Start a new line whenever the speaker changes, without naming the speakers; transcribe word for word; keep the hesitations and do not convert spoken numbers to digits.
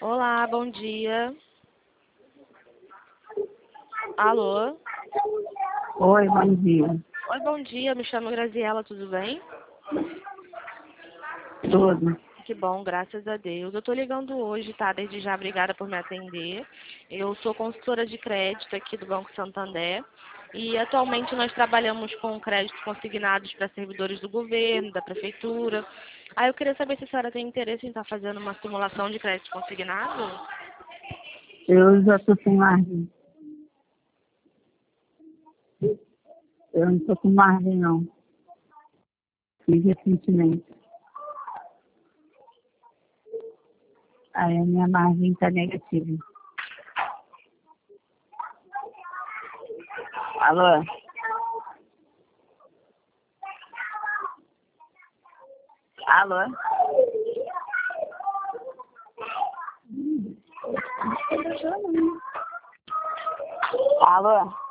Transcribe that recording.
Olá, bom dia. Alô?
Oi, bom dia.
Oi, bom dia. Me chamo Graziela, tudo bem?
Tudo.
Que bom, graças a Deus. Eu tô ligando hoje, tá? Desde já, obrigada por me atender. Eu sou consultora de crédito aqui do Banco Santander e atualmente nós trabalhamos com créditos consignados para servidores do governo, da prefeitura. Aí eu queria saber se a senhora tem interesse em estar fazendo uma simulação de crédito consignado?
Eu já estou sem margem. Eu não estou com margem, não. Fiz recentemente. Aí a minha margem está negativa. Alô? Alô? Alô?